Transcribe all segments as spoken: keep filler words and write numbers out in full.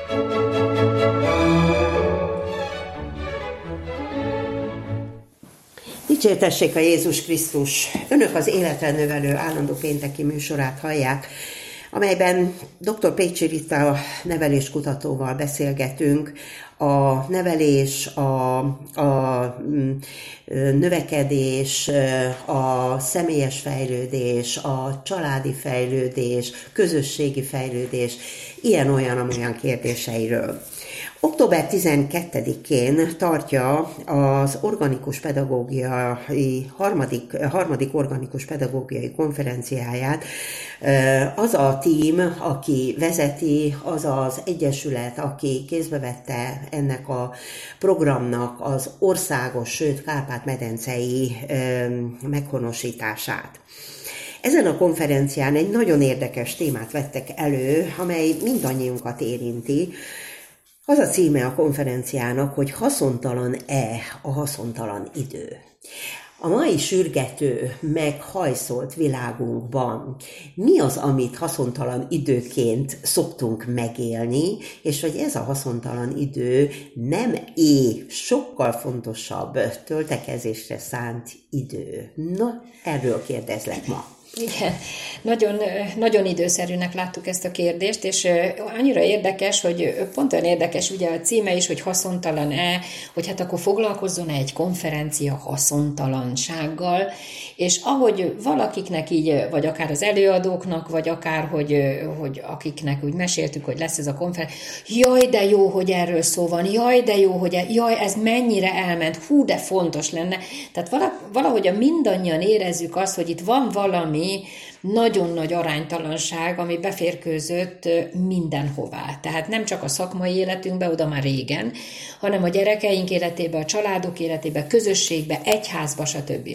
Dicsértessék a Jézus Krisztus! Önök az Életre Növelő állandó pénteki műsorát hallják, amelyben dr. Pécsi Rita neveléskutatóval beszélgetünk a nevelés, a, a növekedés, a személyes fejlődés, a családi fejlődés, közösségi fejlődés, ilyen-olyan-amolyan kérdéseiről. október tizenkettedikén tartja az organikus pedagógiai, harmadik, harmadik organikus pedagógiai konferenciáját az a tím, aki vezeti, az az egyesület, aki kézbe vette ennek a programnak az országos, sőt Kárpát-medencei meghonosítását. Ezen a konferencián egy nagyon érdekes témát vettek elő, amely mindannyiunkat érinti. Az a címe a konferenciának, hogy haszontalan-e a haszontalan idő. A mai sürgető, meghajszolt világunkban mi az, amit haszontalan időként szoktunk megélni, és hogy ez a haszontalan idő nem-é sokkal fontosabb töltekezésre szánt idő? Na, erről kérdezlek ma. Igen, nagyon, nagyon időszerűnek láttuk ezt a kérdést, és annyira érdekes, hogy pont olyan érdekes ugye a címe is, hogy haszontalan-e, hogy hát akkor foglalkozzon egy konferencia haszontalansággal, és ahogy valakiknek így, vagy akár az előadóknak, vagy akár, hogy, hogy akiknek úgy meséltük, hogy lesz ez a konferencia, jaj, de jó, hogy erről szó van, jaj, de jó, hogy e, jaj, ez mennyire elment, hú, de fontos lenne. Tehát valahogy mindannyian érezzük azt, hogy itt van valami nagyon nagy aránytalanság, ami beférkőzött mindenhová. Tehát nem csak a szakmai életünkbe, oda már régen, hanem a gyerekeink életébe, a családok életébe, közösségbe, egyházba, stb.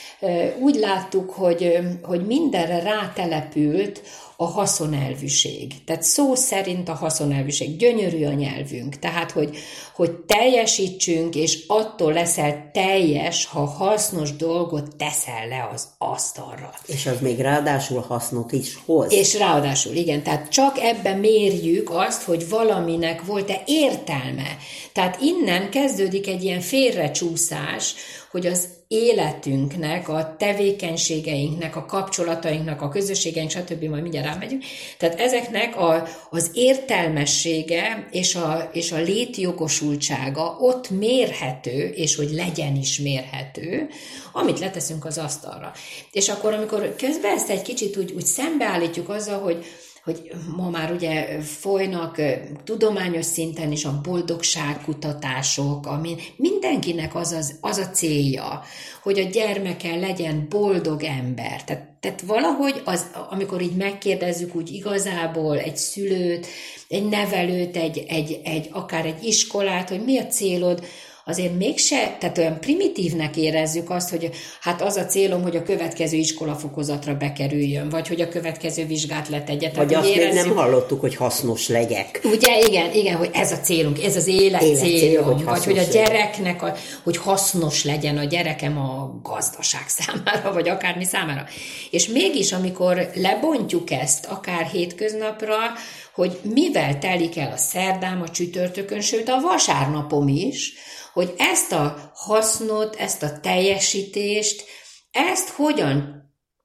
Úgy láttuk, hogy, hogy mindenre rátelepült a haszonelvűség. Tehát szó szerint a haszonelvűség. Gyönyörű a nyelvünk. Tehát, hogy, hogy teljesítsünk, és attól leszel teljes, ha hasznos dolgot teszel le az asztalra. És az még ráadásul hasznot is hoz. És ráadásul, igen. Tehát csak ebben mérjük azt, hogy valaminek volt-e értelme. Tehát innen kezdődik egy ilyen félrecsúszás, hogy az életünknek, a tevékenységeinknek, a kapcsolatainknak, a közösségeink, stb. Majd mindjárt rámegyünk. Tehát ezeknek a, az értelmessége és a, és a létjogosultsága ott mérhető, és hogy legyen is mérhető, amit leteszünk az asztalra. És akkor, amikor közben ezt egy kicsit úgy, úgy szembeállítjuk azzal, hogy hogy ma már ugye folynak tudományos szinten is a boldogságkutatások, ami mindenkinek az, az, az a célja, hogy a gyermeke legyen boldog ember. Tehát, tehát valahogy, az, amikor így megkérdezzük úgy igazából egy szülőt, egy nevelőt, egy, egy, egy, akár egy iskolát, hogy mi a célod, azért mégse, tehát olyan primitívnek érezzük azt, hogy hát az a célom, hogy a következő iskolafokozatra bekerüljön, vagy hogy a következő vizsgát letegye. Vagy azt érezzük, még nem hallottuk, hogy hasznos legyek. Ugye, igen, igen, hogy ez a célunk, ez az élet, élet célom, cél, hogy vagy hogy a gyereknek, a, hogy hasznos legyen a gyerekem a gazdaság számára, vagy akármi számára. És mégis, amikor lebontjuk ezt akár hétköznapra, hogy mivel telik el a szerdám, a csütörtökön, sőt a vasárnapom is, hogy ezt a hasznot, ezt a teljesítést, ezt hogyan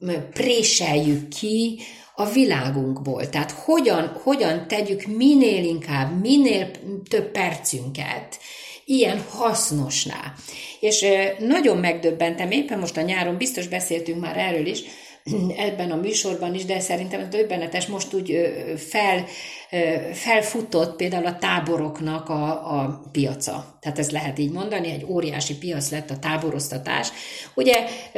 préseljük ki a világunkból. Tehát hogyan, hogyan tegyük minél inkább, minél több percünket ilyen hasznosná. És nagyon megdöbbentem, éppen most a nyáron, biztos beszéltünk már erről is, ebben a műsorban is, de szerintem ez döbbenetes, most úgy fel, felfutott például a táboroknak a, a piaca. Tehát ez lehet így mondani, egy óriási piac lett a táboroztatás. Ugye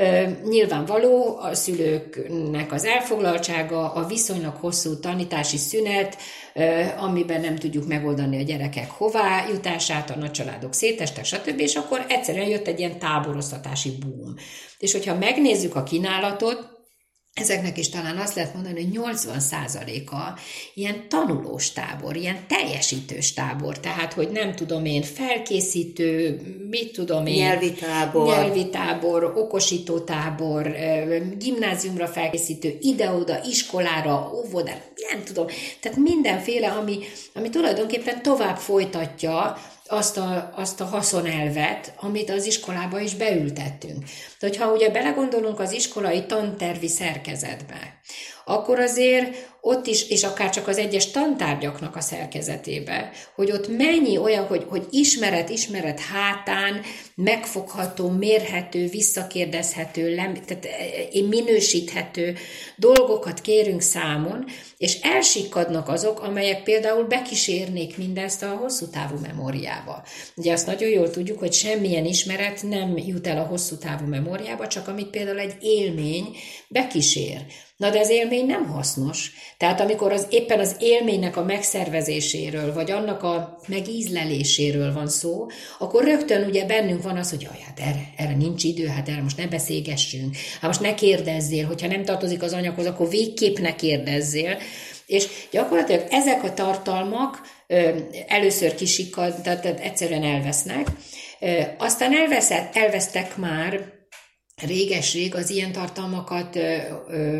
nyilvánvaló a szülőknek az elfoglaltsága, a viszonylag hosszú tanítási szünet, amiben nem tudjuk megoldani a gyerekek hová jutását, a nagycsaládok szétestek, stb. És akkor egyszerűen jött egy ilyen táboroztatási boom. És hogyha megnézzük a kínálatot, ezeknek is talán azt lehet mondani, hogy nyolcvan százaléka ilyen tanulós tábor, ilyen teljesítős tábor, tehát, hogy nem tudom én, felkészítő, mit tudom én, nyelvi tábor, nyelvi tábor, okosító tábor, gimnáziumra felkészítő, ide-oda, iskolára, óvodára, nem tudom, tehát mindenféle, ami, ami tulajdonképpen tovább folytatja azt a, azt a haszonelvet, amit az iskolába is beültettünk. De hogyha ugye belegondolunk az iskolai tantervi szerkezetbe, akkor azért ott is, és akár csak az egyes tantárgyaknak a szerkezetébe, hogy ott mennyi olyan, hogy, hogy ismeret, ismeret hátán, megfogható, mérhető, visszakérdezhető, lem, tehát minősíthető dolgokat kérünk számon, és elsikkadnak azok, amelyek például bekísérnék mindezt a hosszú távú memóriába. Ugye azt nagyon jól tudjuk, hogy semmilyen ismeret nem jut el a hosszú távú memóriába, csak amit például egy élmény bekísér. Na de az élmény nem hasznos. Tehát amikor az, éppen az élménynek a megszervezéséről, vagy annak a megízleléséről van szó, akkor rögtön ugye bennünk van az, hogy jaj, hát erre, erre nincs idő, hát erre most ne beszélgessünk, hát most ne kérdezzél, hogyha nem tartozik az anyaghoz, akkor végképp ne kérdezzél. És gyakorlatilag ezek a tartalmak ö, először kisikad, tehát, tehát egyszerűen elvesznek, ö, aztán elveszett, elvesztek már réges-rég az ilyen tartalmakat ö, ö,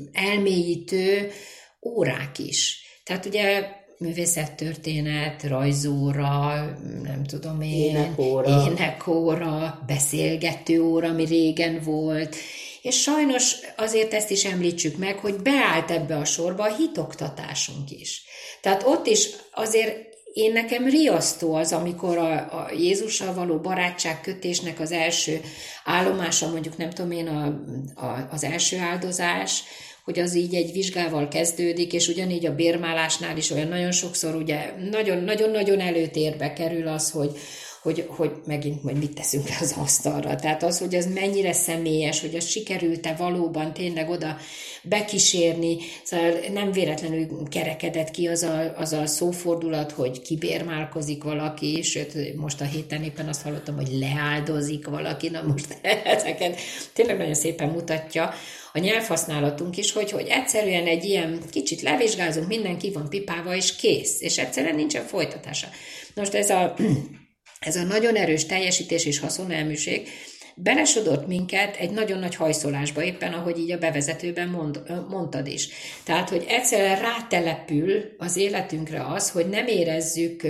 elmélyítő órák is. Tehát ugye művészettörténet, rajzóra, nem tudom én, énekóra, énekóra, beszélgető óra, ami régen volt, és sajnos azért ezt is említsük meg, hogy beállt ebbe a sorba a hitoktatásunk is. Tehát ott is azért én nekem riasztó az, amikor a, a Jézussal való barátságkötésnek az első állomása, mondjuk nem tudom én, a, a, az első áldozás, hogy az így egy vizsgával kezdődik, és ugyanígy a bérmálásnál is olyan nagyon sokszor ugye nagyon-nagyon előtérbe kerül az, hogy, hogy, hogy megint majd mit teszünk le az asztalra. Tehát az, hogy ez mennyire személyes, hogy az sikerült-e valóban tényleg oda bekísérni, szóval nem véletlenül kerekedett ki az a, az a szófordulat, hogy kibérmálkozik valaki, sőt, most a héten éppen azt hallottam, hogy leáldozik valaki, na most ezeket tényleg nagyon szépen mutatja a nyelvhasználatunk is, hogy, hogy egyszerűen egy ilyen kicsit levizsgázunk, mindenki van pipálva, és kész, és egyszerűen nincsen folytatása. Most ez a Ez a nagyon erős teljesítés és haszonelműség belesodort minket egy nagyon nagy hajszolásba, éppen ahogy így a bevezetőben mond, mondtad is. Tehát, hogy egyszerűen rátelepül az életünkre az, hogy nem érezzük,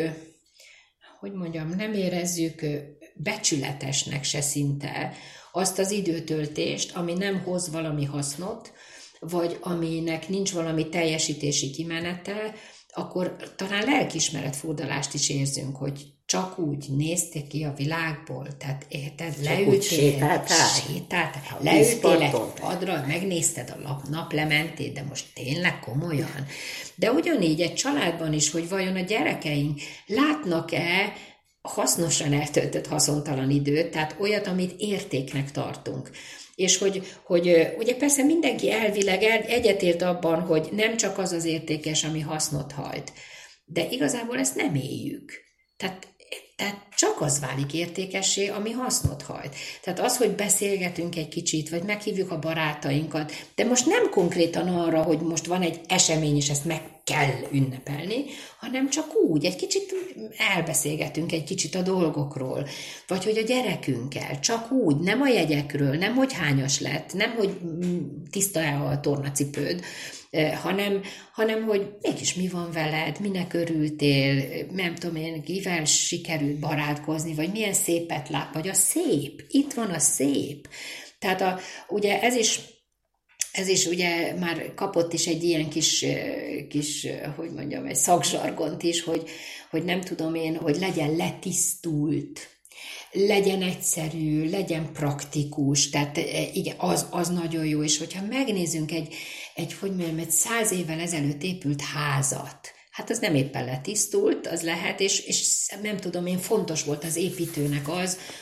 hogy mondjam, nem érezzük becsületesnek se szinte azt az időtöltést, ami nem hoz valami hasznot, vagy aminek nincs valami teljesítési kimenete, akkor talán lelkiismeretfordulást is érzünk, hogy csak úgy néztél ki a világból, tehát érted, leültél, sétáltál, sétáltál leültél egy padra, megnézted a nap, naplementét, de most tényleg komolyan. De ugyanígy egy családban is, hogy vajon a gyerekeink látnak-e hasznosan eltöltött haszontalan időt, tehát olyat, amit értéknek tartunk. És hogy, hogy ugye persze mindenki elvileg egyetért abban, hogy nem csak az az értékes, ami hasznot hajt, de igazából ezt nem éljük. Tehát, tehát csak az válik értékessé, ami hasznot hajt. Tehát az, hogy beszélgetünk egy kicsit, vagy meghívjuk a barátainkat, de most nem konkrétan arra, hogy most van egy esemény, és ezt meg kell ünnepelni, hanem csak úgy, egy kicsit elbeszélgetünk egy kicsit a dolgokról, vagy hogy a gyerekünkkel, csak úgy, nem a jegyekről, nem hogy hányas lett, nem hogy tiszta-e a tornacipőd, hanem, hanem hogy mégis mi van veled, minek örültél, nem tudom én, kivel sikerült barátkozni, vagy milyen szépet lát, vagy a szép, itt van a szép. Tehát a, ugye ez is Ez is ugye már kapott is egy ilyen kis, kis hogy mondjam, egy szakzsargont is, hogy, hogy nem tudom én, hogy legyen letisztult, legyen egyszerű, legyen praktikus, tehát igen, az, az nagyon jó, és hogyha megnézzünk egy, egy, hogy mondjam, egy száz évvel ezelőtt épült házat, hát az nem éppen letisztult, az lehet, és, és nem tudom én, fontos volt az építőnek az,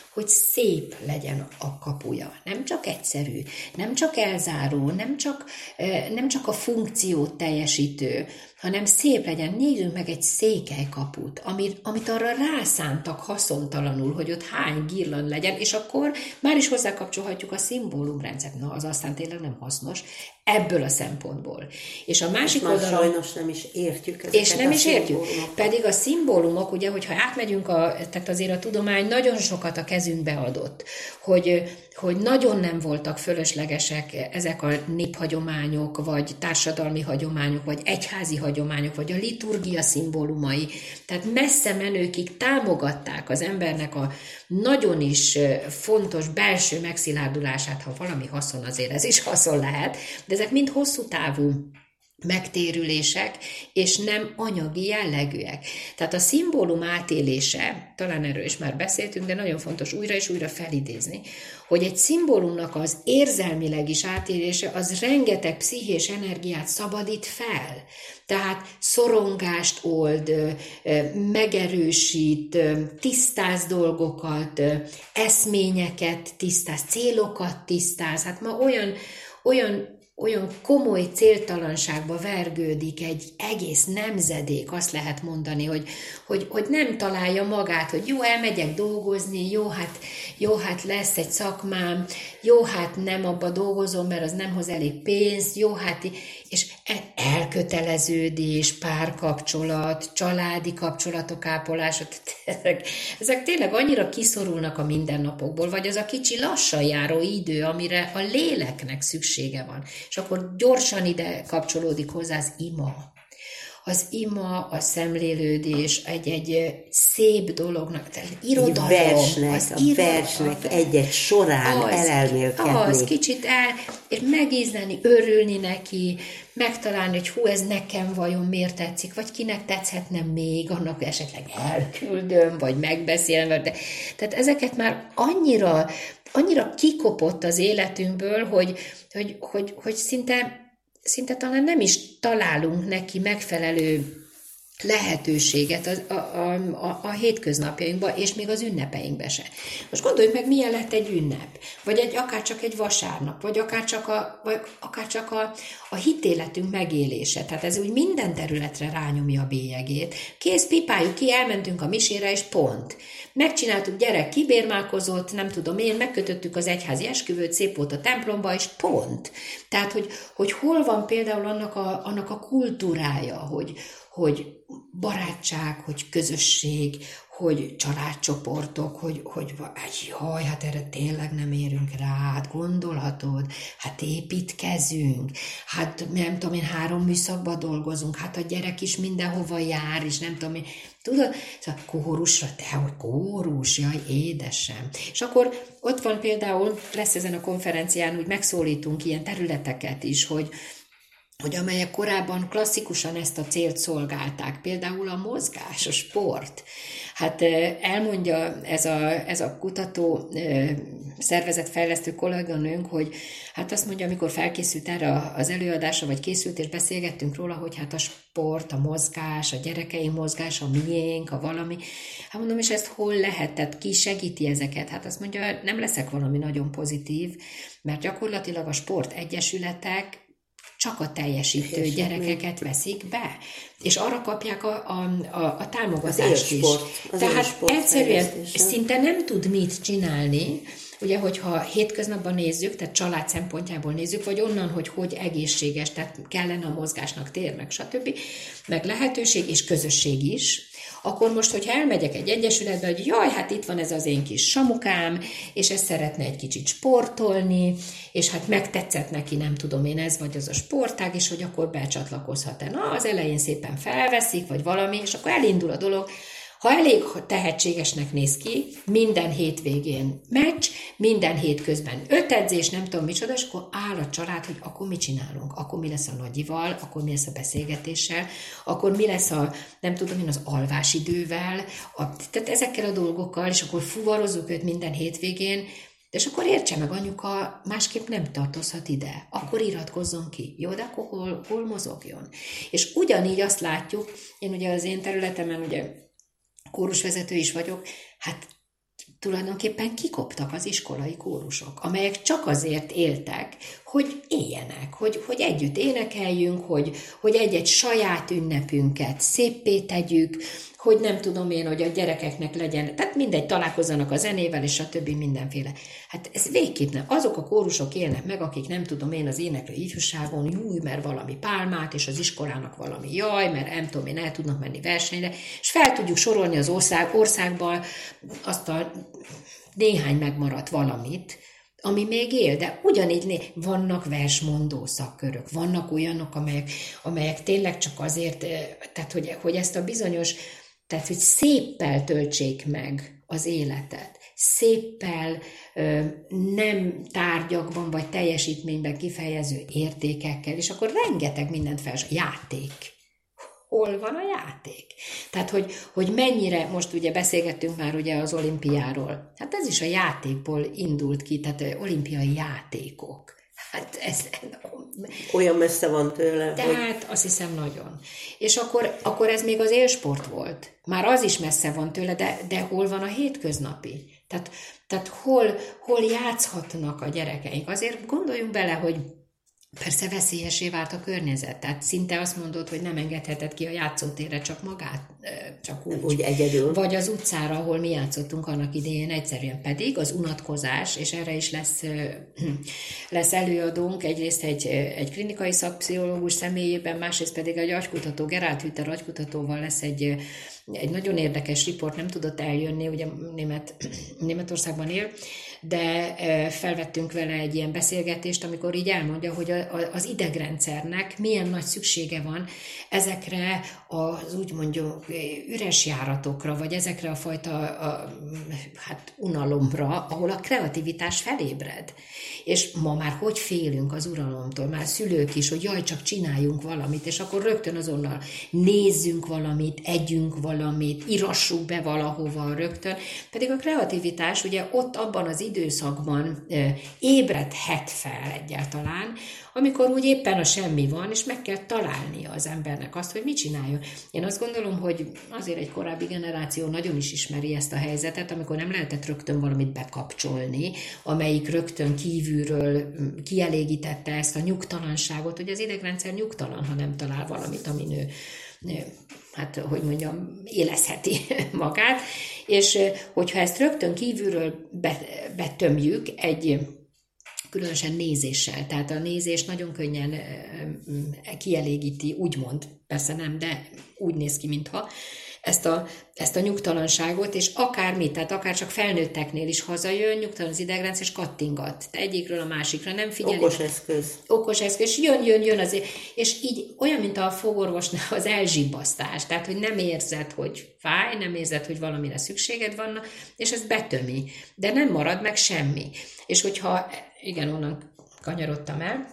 hogy szép legyen a kapuja. Nem csak egyszerű, nem csak elzáró, nem csak, nem csak a funkciót teljesítő, hanem szép legyen. Nézzünk meg egy székelykaput, amit, amit arra rászántak haszontalanul, hogy ott hány girland legyen, és akkor már is hozzákapcsolhatjuk a szimbólumrendszert. Na, az aztán tényleg nem hasznos ebből a szempontból. És a másik oldalon... sajnos nem is értjük ezeket. És nem is értjük. Pedig a szimbólumok, ugye, hogyha átmegyünk, a, tehát azért a tudomány nagyon sokat a kezünkbe adott, hogy, hogy nagyon nem voltak fölöslegesek ezek a néphagyományok, vagy társadalmi hagyományok, vagy egyházi hagyományok, vagy a liturgia szimbólumai. Tehát messze menőkig támogatták az embernek a nagyon is fontos belső megszilárdulását, ha valami haszon, azért ez is haszon lehet, de ezek mind hosszú távú megtérülések, és nem anyagi jellegűek. Tehát a szimbólum átélése, talán erről is már beszéltünk, de nagyon fontos újra és újra felidézni, hogy egy szimbólumnak az érzelmileg is átélése, az rengeteg pszichés energiát szabadít fel. Tehát szorongást old, megerősít, tisztáz dolgokat, eszményeket tisztáz, célokat tisztáz. Hát ma olyan, olyan olyan komoly céltalanságba vergődik egy egész nemzedék, azt lehet mondani, hogy, hogy, hogy nem találja magát, hogy jó, elmegyek dolgozni, jó hát, jó, hát lesz egy szakmám, jó, hát nem abba dolgozom, mert az nem hoz elég pénzt, jó, hát, és elköteleződés, párkapcsolat, családi kapcsolatok ápolása, ezek, ezek tényleg annyira kiszorulnak a mindennapokból, vagy az a kicsi lassan járó idő, amire a léleknek szüksége van. És akkor gyorsan ide kapcsolódik hozzá az ima. Az ima, a szemlélődés egy-egy szép dolognak, tehát irodalom, versnek, az a irodalom, versnek egy-egy során az, elelmélkedni. Az, kicsit el, és megízleni, örülni neki, megtalálni, hogy hú, ez nekem vajon miért tetszik, vagy kinek tetszhetne még, annak esetleg elküldöm, vagy megbeszélem. De, tehát ezeket már annyira, annyira kikopott az életünkből, hogy, hogy, hogy, hogy szinte szinte talán nem is találunk neki megfelelő lehetőséget a, a, a, a hétköznapjainkban, és még az ünnepeinkben se. Most gondoljuk meg, milyen lett egy ünnep, vagy egy, akár csak egy vasárnap, vagy akár csak, a, vagy akár csak a, a hitéletünk megélése. Tehát ez úgy minden területre rányomja a bélyegét. Kész, pipáljuk ki, elmentünk a misére, és pont. Megcsináltuk, gyerek kibérmálkozott, nem tudom én, megkötöttük az egyházi esküvőt, szép volt a templomba, és pont. Tehát, hogy, hogy hol van például annak a, annak a kultúrája, hogy, hogy barátság, hogy közösség, hogy családcsoportok, hogy, hogy jaj, hát erre tényleg nem érünk rá, hát gondolhatod, hát építkezünk, hát nem tudom én, három műszakban dolgozunk, hát a gyerek is mindenhova jár, és nem tudom én, tudod, szóval kórusra, te, hogy kórus, jaj, édesem. És akkor ott van például, lesz ezen a konferencián, úgy megszólítunk ilyen területeket is, hogy hogy amelyek korábban klasszikusan ezt a célt szolgálták, például a mozgás, a sport. Hát elmondja ez a, ez a kutató szervezetfejlesztő kolléganőnk, hogy hát azt mondja, amikor felkészült erre az előadásra, vagy készült, és beszélgettünk róla, hogy hát a sport, a mozgás, a gyerekeink mozgása, a miénk, a valami. Hát mondom, és ezt hol lehet? Tehát ki segíti ezeket? Hát azt mondja, nem leszek valami nagyon pozitív, mert gyakorlatilag a sportegyesületek csak a teljesítő és gyerekeket veszik be, és arra kapják a, a, a, a támogatást is. Tehát egyszerűen szinte nem tud mit csinálni, ugye, hogyha hétköznapban nézzük, tehát család szempontjából nézzük, vagy onnan, hogy hogy egészséges, tehát kellene a mozgásnak tér, meg stb., meg lehetőség és közösség is, akkor most, hogyha elmegyek egy egyesületbe, hogy jaj, hát itt van ez az én kis samukám, és ezt szeretne egy kicsit sportolni, és hát megtetszett neki, nem tudom én, ez vagy az a sportág, és hogy akkor becsatlakozhat-e. Na, az elején szépen felveszik, vagy valami, és akkor elindul a dolog. Ha elég tehetségesnek néz ki, minden hétvégén meccs, minden hétközben öt edzés, nem tudom micsoda, és akkor áll a család, hogy akkor mit csinálunk, akkor mi lesz a nagyival, akkor mi lesz a beszélgetéssel, akkor mi lesz a, nem tudom én, az alvásidővel, a, tehát ezekkel a dolgokkal, és akkor fuvarozzuk őt minden hétvégén, és akkor értse meg, anyuka másképp nem tartozhat ide, akkor iratkozzon ki, jó, de akkor hol, hol mozogjon. És ugyanígy azt látjuk, én ugye az én területemen ugye kórusvezető is vagyok, hát tulajdonképpen kikoptak az iskolai kórusok, amelyek csak azért éltek, hogy éljenek, hogy, hogy együtt énekeljünk, hogy, hogy egy-egy saját ünnepünket széppé tegyük, hogy nem tudom én, hogy a gyerekeknek legyen, tehát mindegy, találkozzanak a zenével, és a többi mindenféle. Hát ez végképp nem. Azok a kórusok élnek meg, akik nem tudom én az éneklő ifjúságon, júj, mert valami pálmát, és az iskolának valami jaj, mert nem tudom én, el tudnak menni versenyre, és fel tudjuk sorolni az ország, országban azt a néhány megmaradt valamit, ami még él, de ugyanígy vannak versmondó szakkörök, vannak olyanok, amelyek, amelyek tényleg csak azért, tehát hogy, hogy ezt a bizonyos, tehát hogy széppel töltsék meg az életet, széppel, nem tárgyakban vagy teljesítményben kifejező értékekkel, és akkor rengeteg mindent fel, játék. Hol van a játék? Tehát, hogy, hogy mennyire, most ugye beszélgettünk már ugye az olimpiáról, hát ez is a játékból indult ki, tehát olimpiai játékok. Hát ez olyan messze van tőle. Tehát hogy... azt hiszem nagyon. És akkor, akkor ez még az élsport volt. Már az is messze van tőle, de, de hol van a hétköznapi? Tehát, tehát hol, hol játszhatnak a gyerekeink? Azért gondoljunk bele, hogy persze veszélyesé vált a környezet, tehát szinte azt mondod, hogy nem engedheted ki a játszótérre csak magát, csak úgy. Úgy egyedül. Vagy az utcára, ahol mi játszottunk annak idején, egyszerűen pedig az unatkozás, és erre is lesz, lesz előadónk, egyrészt egy, egy klinikai szakpszichológus személyében, másrészt pedig egy agykutató, Gerald Hüther agykutatóval lesz egy, egy nagyon érdekes riport, nem tudott eljönni, ugye Német, Németországban él, de felvettünk vele egy ilyen beszélgetést, amikor így elmondja, hogy az idegrendszernek milyen nagy szüksége van ezekre az úgy mondjuk üres járatokra, vagy ezekre a fajta a, hát unalomra, ahol a kreativitás felébred. És ma már hogy félünk az uralomtól, már szülők is, hogy jaj, csak csináljunk valamit, és akkor rögtön azonnal nézzünk valamit, együnk valamit, írassuk be valahova rögtön. Pedig a kreativitás ugye ott abban az időszakban ébredhet fel egyáltalán, amikor úgy éppen a semmi van, és meg kell találnia az embernek azt, hogy mit csináljon. Én azt gondolom, hogy azért egy korábbi generáció nagyon is ismeri ezt a helyzetet, amikor nem lehetett rögtön valamit bekapcsolni, amelyik rögtön kívülről kielégítette ezt a nyugtalanságot, hogy az idegrendszer nyugtalan, ha nem talál valamit, amin ő, hát, hogy mondjam, élezheti magát, és hogyha ezt rögtön kívülről betömjük egy különösen nézéssel. Tehát a nézés nagyon könnyen kielégíti, úgymond, persze nem, de úgy néz ki, mintha ezt a, ezt a nyugtalanságot, és akármit, tehát akár csak felnőtteknél is hazajön, nyugtalan az idegrendszer, és kattingat. Egyikről a másikra nem figyel. Okos eszköz. Okos eszköz, és jön, jön, jön azért. És így olyan, mint a fogorvosnál az elzsibbasztás, tehát, hogy nem érzed, hogy fáj, nem érzed, hogy valamire szükséged van, és ez betömi. De nem marad meg semmi. És hogyha, igen, onnan kanyarodtam el,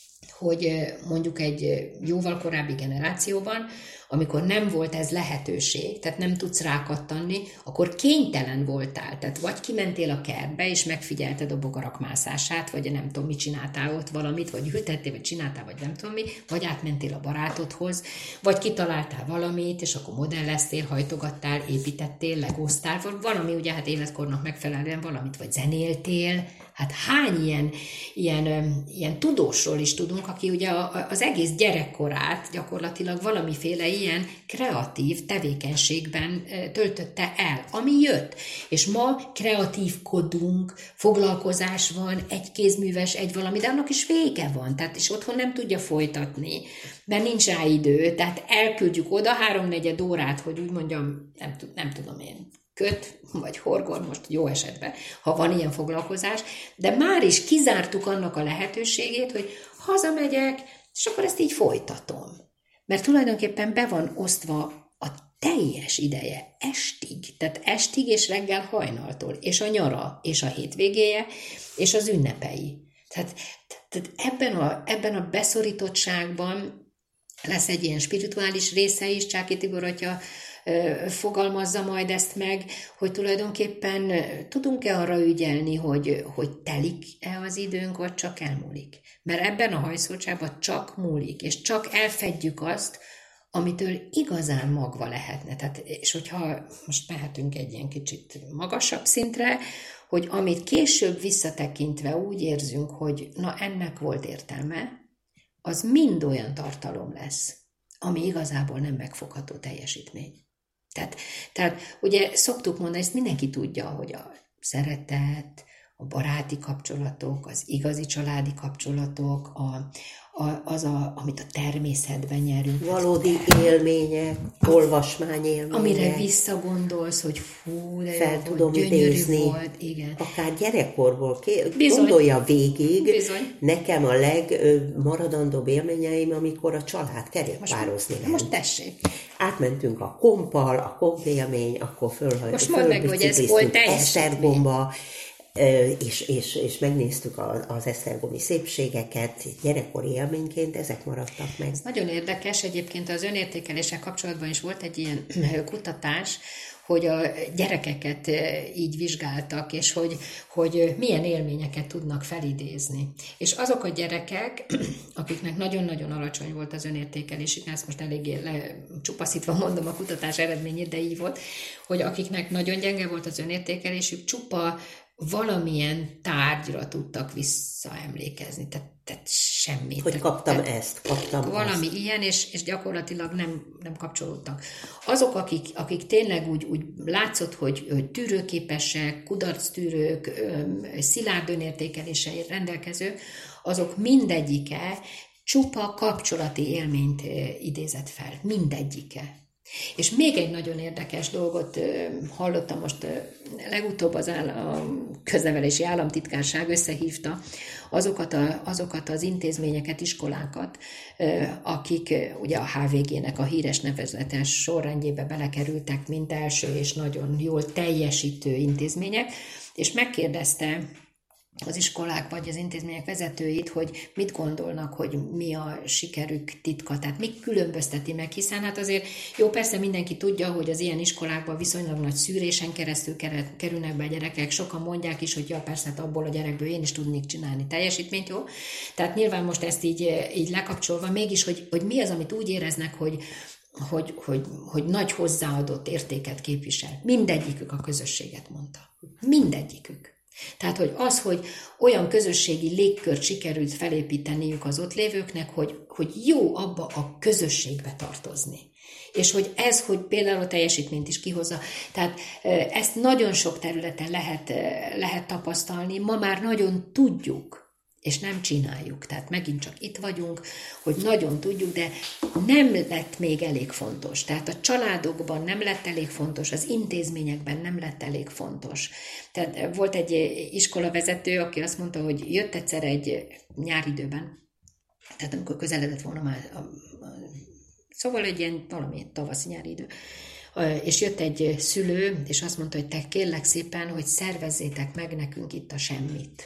hogy mondjuk egy jóval korábbi generációban, amikor nem volt ez lehetőség, tehát nem tudsz rákattanni, akkor kénytelen voltál, tehát vagy kimentél a kertbe, és megfigyelted a bogarak mászását, vagy nem tudom, mit csináltál ott valamit, vagy ültettél, vagy csináltál, vagy nem tudom mi, vagy átmentél a barátodhoz, vagy kitaláltál valamit, és akkor modelleztél, hajtogattál, építettél, legoztál, vagy valami, ugye hát életkornak megfelelően valamit, vagy zenéltél. Hát hány ilyen, ilyen, ilyen tudósról is tudunk, aki ugye az egész gyerekkorát gyakorlatilag valamiféle ilyen kreatív tevékenységben töltötte el, ami jött. És ma kreatívkodunk, foglalkozás van, egy kézműves, egy valami, de annak is vége van, tehát és otthon nem tudja folytatni, mert nincs rá idő, tehát elküldjük oda háromnegyed órát, hogy úgy mondjam, nem, nem tudom én, köt, vagy horgon, most jó esetben, ha van ilyen foglalkozás, de már is kizártuk annak a lehetőségét, hogy hazamegyek, és akkor ezt így folytatom. Mert tulajdonképpen be van osztva a teljes ideje estig, tehát estig és reggel hajnaltól, és a nyara, és a hétvégéje, és az ünnepei. Tehát, tehát ebben, a, ebben a beszorítottságban lesz egy ilyen spirituális része is, Csáky Tibor atya fogalmazza majd ezt meg, hogy tulajdonképpen tudunk-e arra ügyelni, hogy, hogy telik-e az időnk, vagy csak elmúlik. Mert ebben a hajszoltságban csak múlik, és csak elfedjük azt, amitől igazán magva lehetne. Tehát, és hogyha most mehetünk egy ilyen kicsit magasabb szintre, hogy amit később visszatekintve úgy érzünk, hogy na ennek volt értelme, az mind olyan tartalom lesz, ami igazából nem megfogható teljesítmény. Tehát, tehát ugye szoktuk mondani, ezt mindenki tudja, hogy a szeretet, a baráti kapcsolatok, az igazi családi kapcsolatok, a, a, az, a, amit a természetben nyerünk. Valódi élmények, olvasmányélmények. Amire visszagondolsz, hogy fú, de fel jó, tudom gyönyörű idézni. volt. Igen. Akár gyerekkorból. Bizony. Gondolja végig. Bizony. Nekem a legmaradandóbb élményeim, amikor a család kerékpározni ment. Most tessék. Átmentünk a kompal, a kompélmény, akkor fölhajtottunk. Most mondd meg, hogy ez volt Esztergomba, és, és, és megnéztük az esztergomi szépségeket, gyerekkori élményként, ezek maradtak meg. Ez nagyon érdekes, egyébként az önértékeléssel kapcsolatban is volt egy ilyen kutatás, hogy a gyerekeket így vizsgáltak, és hogy, hogy milyen élményeket tudnak felidézni. És azok a gyerekek, akiknek nagyon-nagyon alacsony volt az önértékelésük, ezt most eléggé lecsupaszítva mondom a kutatás eredményét, de így volt, hogy akiknek nagyon gyenge volt az önértékelésük, csupa valamilyen tárgyra tudtak visszaemlékezni, tehát, tehát semmit. Hogy kaptam tehát, ezt, kaptam valami ezt. ilyen, és, és gyakorlatilag nem, nem kapcsolódtak. Azok, akik, akik tényleg úgy, úgy látszott, hogy, hogy tűrőképesek, kudarctűrők, szilárd önértékeléssel rendelkezők, azok mindegyike csupa kapcsolati élményt idézett fel. Mindegyike. És még egy nagyon érdekes dolgot hallottam most, legutóbb az állam, köznevelési államtitkárság összehívta azokat, a, azokat az intézményeket, iskolákat, akik ugye a há vé gének a híres nevezetes sorrendjébe belekerültek, mint első és nagyon jól teljesítő intézmények, és megkérdezte az iskolák vagy az intézmények vezetőit, hogy mit gondolnak, hogy mi a sikerük titka, tehát mi különbözteti meg, hiszen hát azért jó, persze mindenki tudja, hogy az ilyen iskolákban viszonylag nagy szűrésen keresztül kerülnek be a gyerekek, sokan mondják is, hogy ja, persze, hát abból a gyerekből én is tudnék csinálni teljesítményt, jó? Tehát nyilván most ezt így, így lekapcsolva, mégis, hogy, hogy mi az, amit úgy éreznek, hogy Hogy, hogy, hogy nagy hozzáadott értéket képvisel. Mindegyikük a közösséget mondta. Mindegyikük. Tehát, hogy az, hogy olyan közösségi légkört sikerült felépíteniük az ott lévőknek, hogy, hogy jó abba a közösségbe tartozni. És hogy ez, hogy például a teljesítményt is kihozza. Tehát ezt nagyon sok területen lehet, lehet tapasztalni. Ma már nagyon tudjuk, és nem csináljuk. Tehát megint csak itt vagyunk, hogy nagyon tudjuk, de nem lett még elég fontos. Tehát a családokban nem lett elég fontos, az intézményekben nem lett elég fontos. Tehát volt egy iskolavezető, aki azt mondta, hogy jött egyszer egy nyáridőben, tehát amikor közeledett volna már, a, a, szóval egy ilyen valami tavaszi nyári idő, és jött egy szülő, és azt mondta, hogy te kérlek szépen, hogy szervezzétek meg nekünk itt a semmit.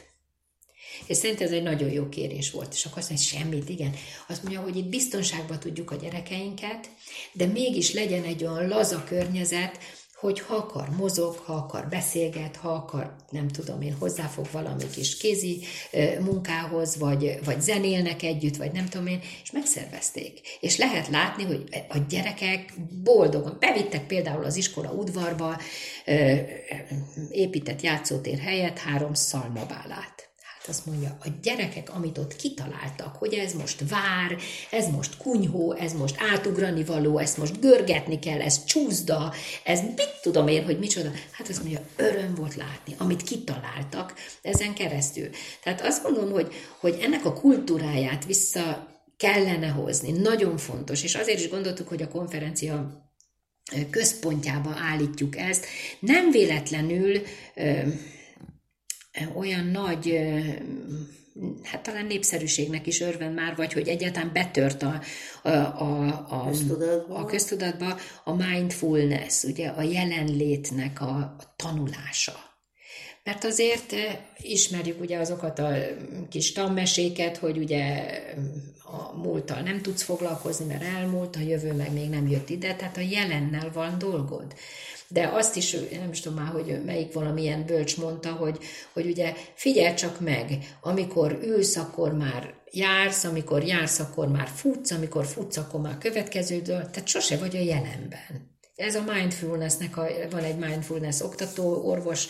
És szerintem ez egy nagyon jó kérés volt. És akkor azt mondja, hogy semmit, igen. Azt mondja, hogy itt biztonságban tudjuk a gyerekeinket, de mégis legyen egy olyan laza környezet, hogy ha akar mozog, ha akar beszélget, ha akar, nem tudom én, hozzáfog valami kis kézi munkához, vagy, vagy zenélnek együtt, vagy nem tudom én, és megszervezték. És lehet látni, hogy a gyerekek boldogan bevittek például az iskola udvarba, épített játszótér helyett három szalmabálát. Azt mondja, a gyerekek, amit ott kitaláltak, hogy ez most vár, ez most kunyhó, ez most átugrani való, ezt most görgetni kell, ez csúszda, ez mit tudom én, hogy micsoda. Hát azt mondja, öröm volt látni, amit kitaláltak ezen keresztül. Tehát azt gondolom, hogy, hogy ennek a kultúráját vissza kellene hozni. Nagyon fontos, és azért is gondoltuk, hogy a konferencia központjába állítjuk ezt. Nem véletlenül olyan nagy, hát talán népszerűségnek is örvend már, vagy hogy egyáltalán betört a, a, a, a, köztudatba. a köztudatba a mindfulness, ugye a jelenlétnek a, a tanulása. Mert azért ismerjük ugye azokat a kis tanmeséket, hogy ugye a múlttal nem tudsz foglalkozni, mert elmúlt, a jövő meg még nem jött ide, tehát a jelennel van dolgod. De azt is, nem is tudom már, hogy melyik valamilyen bölcs mondta, hogy, hogy ugye figyelj csak meg, amikor ülsz, akkor már jársz, amikor jársz, akkor már futsz, amikor futsz, akkor már következő, tehát sose vagy a jelenben. Ez a mindfulnessnek, a, van egy mindfulness oktató, orvos,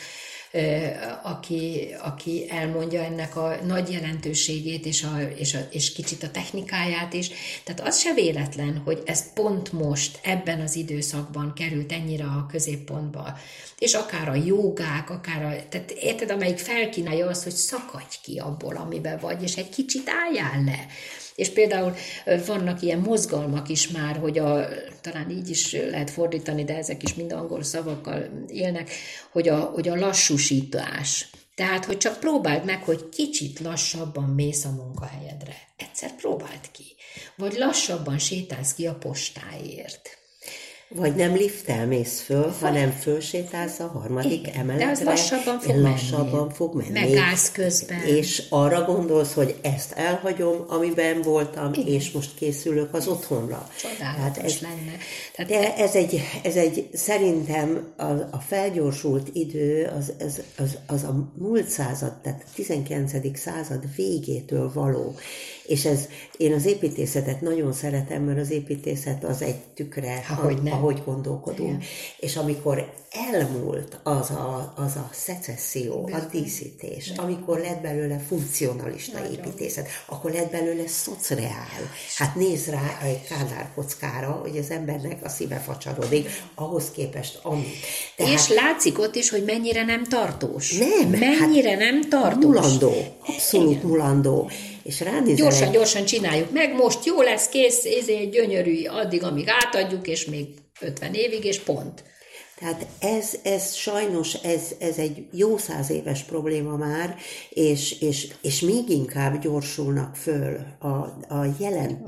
aki, aki elmondja ennek a nagy jelentőségét, és, a, és, a, és kicsit a technikáját is. Tehát az se véletlen, hogy ez pont most, ebben az időszakban került ennyire a középpontba. És akár a jogák, akár a... Tehát érted, amelyik felkínálja azt, hogy szakadj ki abból, amiben vagy, és egy kicsit álljál le. És például vannak ilyen mozgalmak is már, hogy a, talán így is lehet fordítani, de ezek is mind angol szavakkal élnek, hogy a, hogy a lassúsítás. Tehát, hogy csak próbáld meg, hogy kicsit lassabban mész a munkahelyedre. Egyszer próbáld ki. Vagy lassabban sétálsz ki a postáért. Vagy nem lifttel mész föl, hanem fölsétálsz a harmadik igen, emeletre, de az lassabban fog lassabban menni. fog menni. Megállsz közben. És arra gondolsz, hogy ezt elhagyom, amiben voltam, igen. és most készülök az otthonra. Csodálatos ez, lenne. Tehát de ez egy, ez egy szerintem a, a felgyorsult idő az, az, az, az a múlt század, tehát a tizenkilencedik század végétől való. És ez, én az építészetet nagyon szeretem, mert az építészet az egy tükre, ahogy, a, ahogy gondolkodunk. Igen. És amikor elmúlt az a, az a szecesszió, bizony. A díszítés, igen. amikor lett belőle funkcionalista nagyon. Építészet, akkor lett belőle szocreál. Hát nézd rá egy kádárkockára, hogy az embernek a szíve facsarodik, ahhoz képest ami. Tehát, és látszik ott is, hogy mennyire nem tartós. Nem. Mennyire hát nem tartós. Mulandó, abszolút igen. mulandó. És gyorsan, gyorsan csináljuk meg, most jó lesz, kész, ezért gyönyörű, addig, amíg átadjuk, és még ötven évig, és pont. Tehát ez, ez sajnos, ez, ez egy jó száz éves probléma már, és, és, és még inkább gyorsulnak föl a, a jelen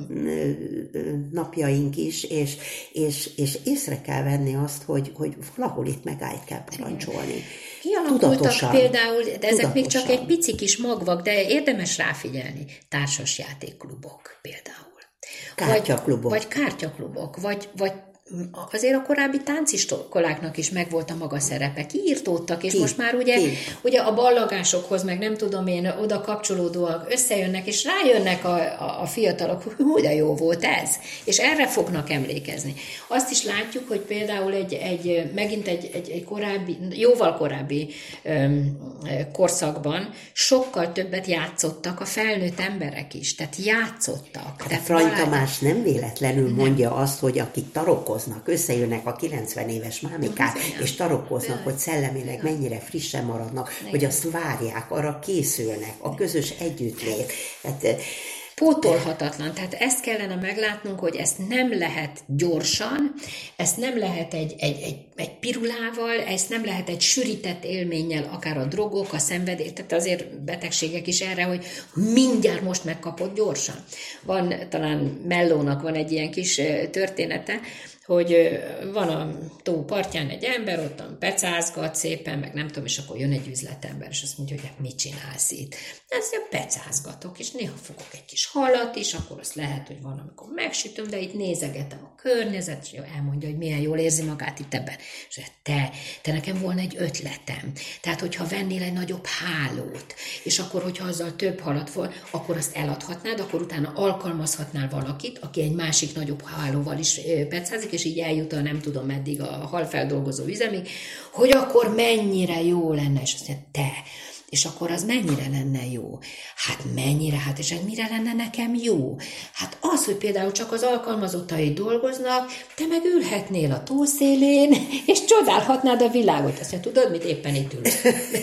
napjaink is, és, és, és észre kell venni azt, hogy, hogy valahol itt megállt kell parancsolni. Kialakultak például, de ezek tudatosan. Még csak egy pici kis magvak, de érdemes ráfigyelni. Társasjátékklubok például. Kártyaklubok. Vagy, vagy kártyaklubok, vagy, vagy azért a korábbi tánciskoláknak is megvolt a maga szerepe. Kiírtódtak, és Ki? most már ugye, ugye a ballagásokhoz, meg nem tudom én, oda kapcsolódóak összejönnek, és rájönnek a, a, a fiatalok, hogy hú, de jó volt ez. És erre fognak emlékezni. Azt is látjuk, hogy például egy, egy megint egy, egy, egy korábbi, jóval korábbi öm, korszakban sokkal többet játszottak a felnőtt emberek is. Tehát játszottak. Hát Frany Tamás nem véletlenül nem. mondja azt, hogy akik tarokkoznak, összejönnek a kilencven éves mámikák, ja, és tarokkoznak, ja. hogy szellemileg ja. mennyire frissen maradnak, ja. hogy azt várják, arra készülnek, a közös együttlét. Hát, pótolhatatlan. Tehát ezt kellene meglátnunk, hogy ezt nem lehet gyorsan, ezt nem lehet egy, egy, egy, egy pirulával, ezt nem lehet egy sűrített élménnyel, akár a drogok, a szenvedély, tehát azért betegségek is erre, hogy mindjárt most megkapod gyorsan. Van, talán Mellónak van egy ilyen kis története, hogy van a tó partján egy ember, ottan pecázgat szépen, meg nem tudom, és akkor jön egy üzletember, és azt mondja, hogy hát mit csinálsz itt? Ezt pecázgatok, és néha fogok egy kis halat is, akkor azt lehet, hogy van, amikor megsütöm, de itt nézegetem a környezet, és elmondja, hogy milyen jól érzi magát itt ebben. És te, te nekem volna egy ötletem. Tehát, hogyha vennél egy nagyobb hálót, és akkor, hogyha azzal több halat van, akkor azt eladhatnád, akkor utána alkalmazhatnál valakit, aki egy másik nagyobb hálóval is pecázik, és így eljut a nem tudom meddig a halfeldolgozó üzemig, hogy akkor mennyire jó lenne, és azt mondja, te, és akkor az mennyire lenne jó? Hát mennyire, hát és ez mire lenne nekem jó? Hát az, hogy például csak az alkalmazottai dolgoznak, te meg ülhetnél a tószélén, és csodálhatnád a világot. Azt mondja, tudod, mit éppen itt ülsz?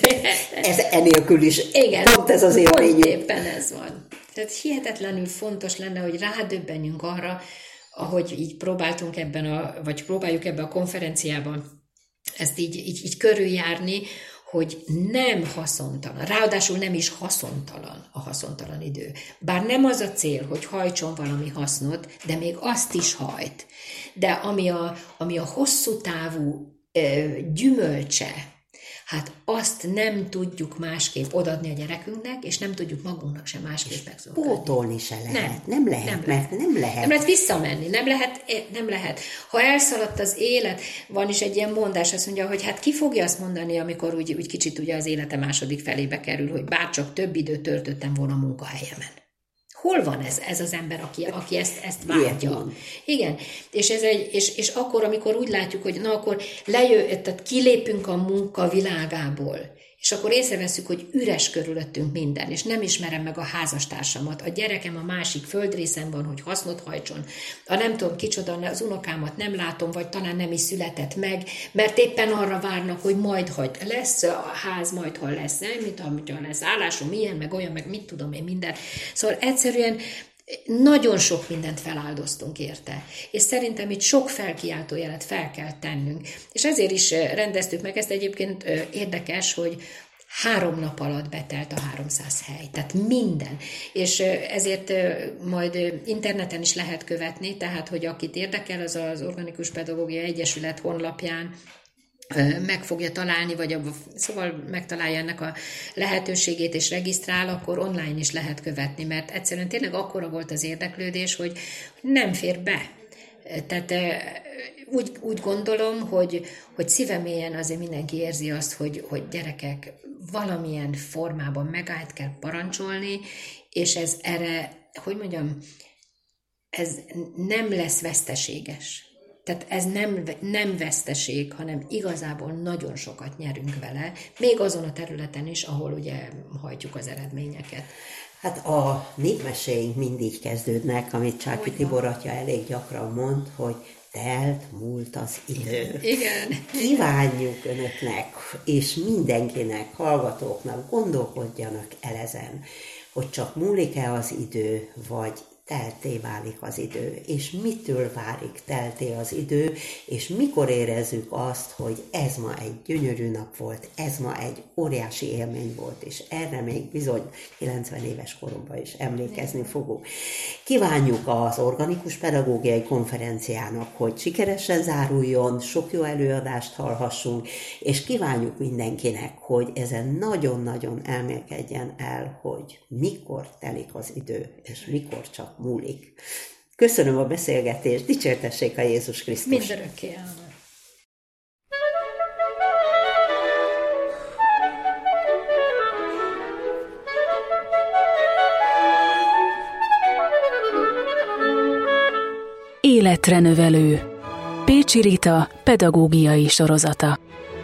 Ez enélkül is. Igen, pont ez az élményünk. Pont éppen ez van. Tehát hihetetlenül fontos lenne, hogy rádöbbenjünk arra, ahogy így próbáltunk ebben a, vagy próbáljuk ebben a konferenciában ezt így, így, így körüljárni, hogy nem haszontalan, ráadásul nem is haszontalan a haszontalan idő. Bár nem az a cél, hogy hajtson valami hasznot, de még azt is hajt. De ami a, ami a hosszú távú ö, gyümölcse, Hát azt nem tudjuk másképp odaadni a gyerekünknek, és nem tudjuk magunknak sem másképp megszolgálni. Pótolni se lehet. Nem, nem lehet, nem mert lehet. nem lehet. Nem lehet visszamenni, nem lehet, nem lehet. Ha elszaladt az élet, van is egy ilyen mondás, azt mondja, hogy hát ki fogja azt mondani, amikor úgy, úgy kicsit ugye az élete második felébe kerül, hogy bárcsak több időt töltöttem volna a munkahelyemen. Hol van ez, ez az ember, aki, aki ezt, ezt vágya? Igen, és, ez egy, és, és akkor, amikor úgy látjuk, hogy na akkor lejö, tehát kilépünk a munka világából, és akkor észreveszünk, hogy üres körülöttünk minden, és nem ismerem meg a házastársamat, a gyerekem a másik földrészen van, hogy hasznot hajtson, a nem tudom kicsoda, az unokámat nem látom, vagy talán nem is született meg, mert éppen arra várnak, hogy majd hagy, lesz a ház, majd ha lesz, nem, mint ha lesz állásom, ilyen, meg olyan, meg mit tudom én, minden. Szóval egyszerűen nagyon sok mindent feláldoztunk érte, és szerintem itt sok felkiáltójelet fel kell tennünk. És ezért is rendeztük meg ezt, egyébként érdekes, hogy három nap alatt betelt a háromszáz hely, tehát minden. És ezért majd interneten is lehet követni, tehát hogy akit érdekel, az az Organikus Pedagógia Egyesület honlapján meg fogja találni, vagy abba, szóval megtalálja ennek a lehetőségét és regisztrál, akkor online is lehet követni, mert egyszerűen tényleg akkora volt az érdeklődés, hogy nem fér be. Tehát úgy, úgy gondolom, hogy, hogy szívemélyen azért mindenki érzi azt, hogy, hogy gyerekek, valamilyen formában megállt kell parancsolni, és ez erre, hogy mondjam, ez nem lesz veszteséges. Tehát ez nem, nem veszteség, hanem igazából nagyon sokat nyerünk vele, még azon a területen is, ahol ugye hajtjuk az eredményeket. Hát a népmeséink mindig kezdődnek, amit Csáky Tibor atya elég gyakran mond, hogy telt múlt az idő. Igen. Kívánjuk önöknek, és mindenkinek, hallgatóknak, gondolkodjanak el ezen, hogy csak múlik-e az idő, vagy telté válik az idő, és mitől válik telté az idő, és mikor érezzük azt, hogy ez ma egy gyönyörű nap volt, ez ma egy óriási élmény volt, és erre még bizony kilencven éves koromban is emlékezni fogunk. Kívánjuk az Organikus Pedagógiai Konferenciának, hogy sikeresen záruljon, sok jó előadást hallhassunk, és kívánjuk mindenkinek, hogy ezen nagyon-nagyon elmélkedjen el, hogy mikor telik az idő, és mikor csak múlik. Köszönöm a beszélgetést, dicsértessék a Jézus Krisztus! Mindörökké ámen! Életre növelő. Pécsi Rita pedagógiai sorozata.